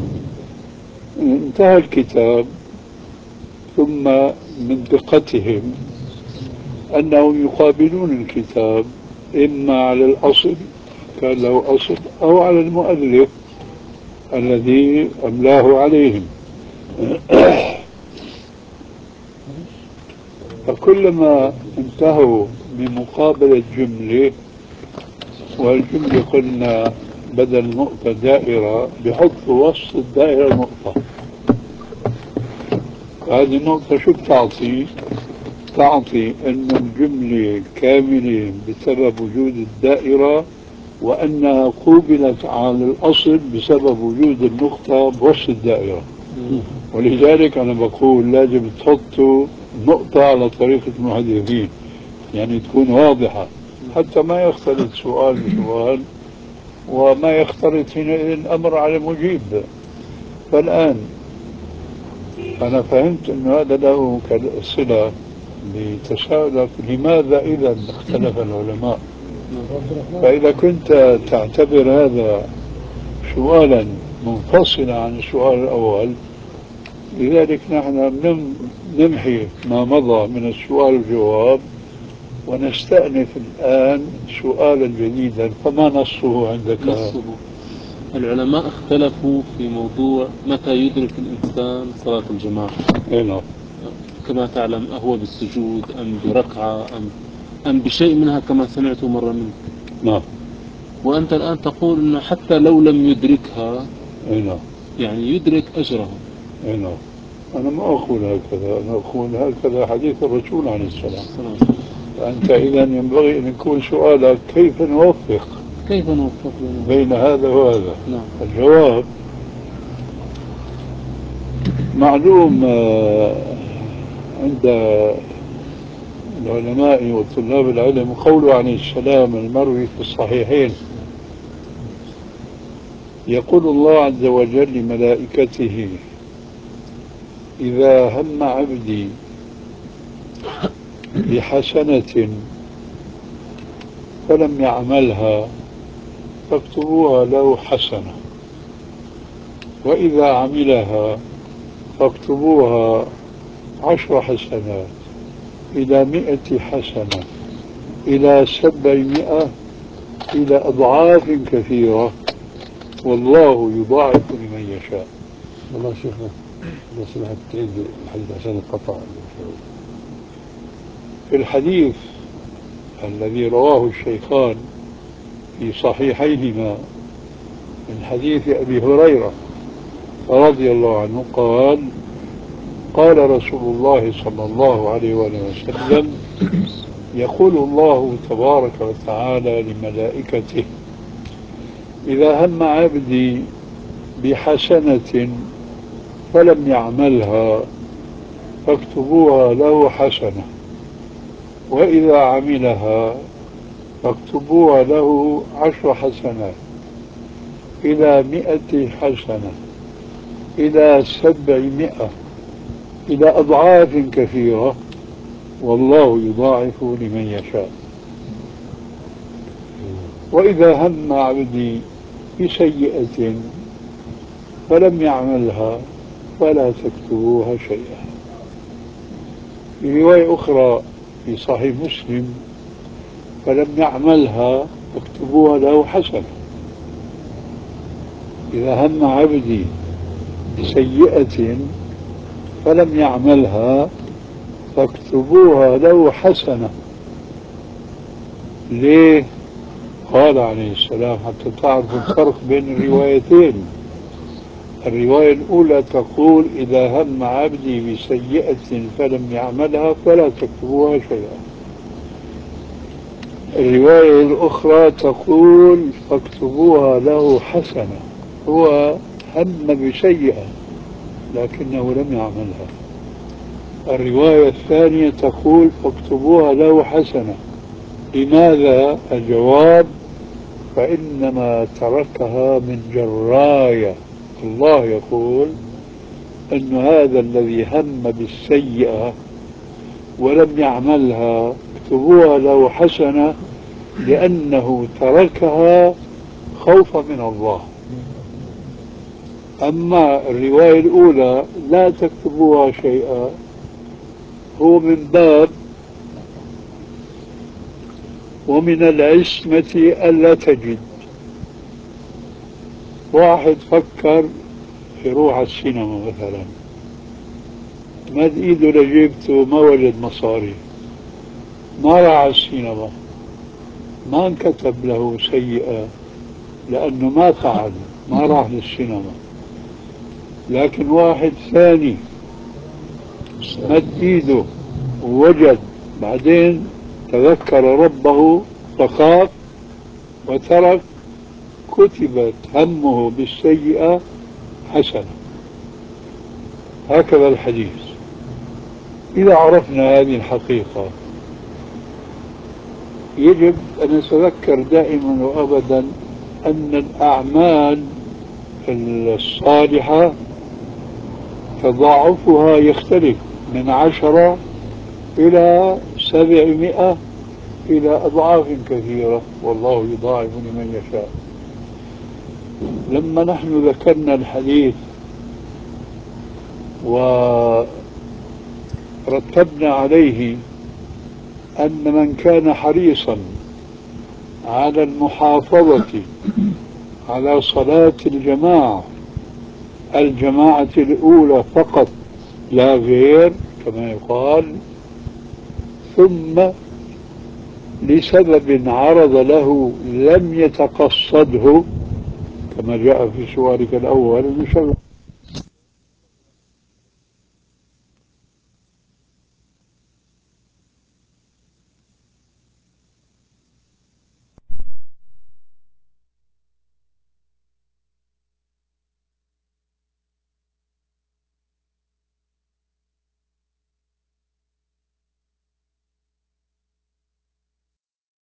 انتهى الكتاب، ثم من دقتهم أنهم يقابلون الكتاب إما على الأصل كان له أصل أو على المؤلف الذي أملاه عليهم. فكلما انتهوا بمقابلة جملة، والجملة قلنا بدل نقطة دائرة، بحطوا وسط الدائرة نقطة. هذه النقطة شو بتعطي؟ تعطي أن الجملة كاملة بسبب وجود الدائرة، وأنها قوبلت على الأصل بسبب وجود النقطة بوسط الدائرة. ولذلك أنا بقول لازم تحطوا نقطة على طريقة المحدثين، يعني تكون واضحة حتى ما يختلط سؤال بسؤال وما يختلط حينئذ الأمر على المجيب. فالآن أنا فهمت أن هذا له صلة لتساؤلك لماذا إذا اختلف العلماء. فإذا كنت تعتبر هذا سؤالا منفصلا عن السؤال الأول، لذلك نحن نمحي ما مضى من السؤال والجواب ونستأنف الآن سؤالا جديدا. فما نصه عندك؟ نصه العلماء اختلفوا في موضوع متى يدرك الإنسان صلاة الجماعة. نعم. كما تعلم، أهو بالسجود أم بركعة أم بشيء منها كما سمعت مرة منك. نعم. وأنت الآن تقول أنه حتى لو لم يدركها نعم يعني يدرك أجرها. نعم. أنا ما أقول هكذا، أنا أقول هكذا حديث الرسول عليه السلام. فأنت إذا ينبغي أن يكون سؤالك كيف نوفق بين هذا وهذا. نعم. الجواب معلوم عند العلماء وطلاب العلم قوله عليه السلام المروي في الصحيحين، يقول الله عز وجل لملائكته إذا هم عبدي بحسنة فلم يعملها فاكتبوها له حسنة، وإذا عملها فاكتبوها 10 حسنات إلى 100 حسنة إلى 700 إلى أضعاف كثيرة، والله يضاعف لمن يشاء. والله شيخنا لو سمحت تعيد الحديث عشان القطع. في الحديث الذي رواه الشيخان في صحيحيهما من حديث أبي هريرة رضي الله عنه قال: قال رسول الله صلى الله عليه وسلم: يقول الله تبارك وتعالى لملائكته: إذا هم عبدي بحسنة فلم يعملها فاكتبوها له حسنة، وإذا عملها فاكتبوها له 10 حسنات إلى 100 حسنة إلى 700 إلى أضعاف كثيرة، والله يضاعف لمن يشاء. وإذا هم عبدي بسيئة فلم يعملها فلا تكتبوها شيئا. في رواية أخرى في صحيح مسلم: فلم يعملها فاكتبوها له حسنة. إذا هم عبدي بسيئة فلم يعملها فاكتبوها له حسنة. ليه؟ قال عليه السلام حتى تعرفوا الفرق بين الروايتين. الرواية الأولى تقول: إذا هم عبدي بسيئة فلم يعملها فلا تكتبوها شيئا. الرواية الأخرى تقول: فاكتبوها له حسنة. هو هم بسيئة لكنه لم يعملها. الرواية الثانية تقول: فاكتبوها له حسنة. لماذا؟ الجواب: فإنما تركها من جراية. الله يقول أن هذا الذي هم بالسيئة ولم يعملها اكتبوها له حسنة لأنه تركها خوفا من الله. أما الرواية الأولى لا تكتبوها شيئا، هو من باب ومن العصمة ألا تجد. واحد فكر يروح على السينما مثلا، مد ايده لجيبته ما وجد مصاري، ما راح على السينما، ما انكتب له سيئة لأنه ما فعل، ما راح للسينما. لكن واحد ثاني مد ايده ووجد، بعدين تذكر ربه فخاف وترك، كتبت همه بالسيئة حسنة. هكذا الحديث. إذا عرفنا هذه الحقيقة يجب أن نتذكر دائما وأبدا أن الأعمال الصالحة تضاعفها يختلف من 10 إلى 700 إلى أضعاف كثيرة، والله يضاعف لمن يشاء. لما نحن ذكرنا الحديث ورتبنا عليه أن من كان حريصا على المحافظة على صلاة الجماعة الأولى فقط لا غير كما يقال، ثم لسبب عرض له لم يتقصده كما جاء في سؤالك الأول،